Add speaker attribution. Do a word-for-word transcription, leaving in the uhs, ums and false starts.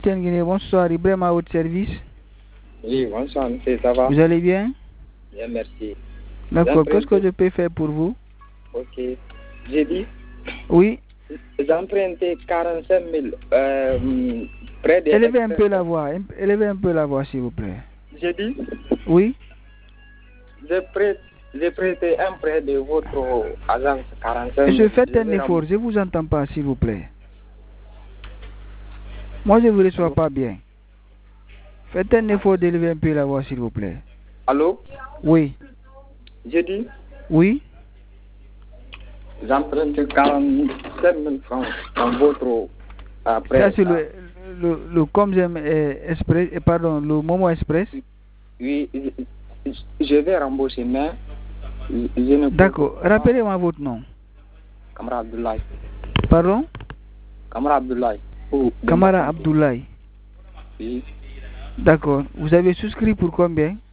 Speaker 1: Bonsoir, Ibrahim à votre service.
Speaker 2: Oui, bonsoir, monsieur, ça va?
Speaker 1: Vous allez bien?
Speaker 2: Bien, merci.
Speaker 1: D'accord, qu'est-ce que je peux faire pour vous?
Speaker 2: Ok. J'ai dit?
Speaker 1: Oui.
Speaker 2: J'ai emprunté quarante-cinq mille euh, près des...
Speaker 1: Élevez un peu la voix, élevez un peu la voix, s'il vous plaît.
Speaker 2: J'ai dit?
Speaker 1: Oui.
Speaker 2: J'ai prêté, j'ai prêté un prêt de votre agence quarante-cinq mille.
Speaker 1: Monsieur, faites un effort, je ne vous entends pas, s'il vous plaît. Moi, je ne vous reçois pas bien. Faites un effort d'élever un peu la voix, s'il vous plaît.
Speaker 2: Allô?
Speaker 1: Oui.
Speaker 2: J'ai dit?
Speaker 1: Oui.
Speaker 2: J'ai emprunté quarante-cinq mille francs dans votre euh, prêt.
Speaker 1: Ça, c'est le, le, le Comgem euh, Express, euh, pardon, le Momo Express?
Speaker 2: Oui, je, je vais rembourser, mais je ne peux...
Speaker 1: D'accord. Rappelez-moi votre nom.
Speaker 2: Kamara Abdoulaye.
Speaker 1: Pardon?
Speaker 2: Kamara Abdoulaye. Oh,
Speaker 1: Kamara Abdoulaye.
Speaker 2: Oui.
Speaker 1: D'accord. Vous avez souscrit pour combien?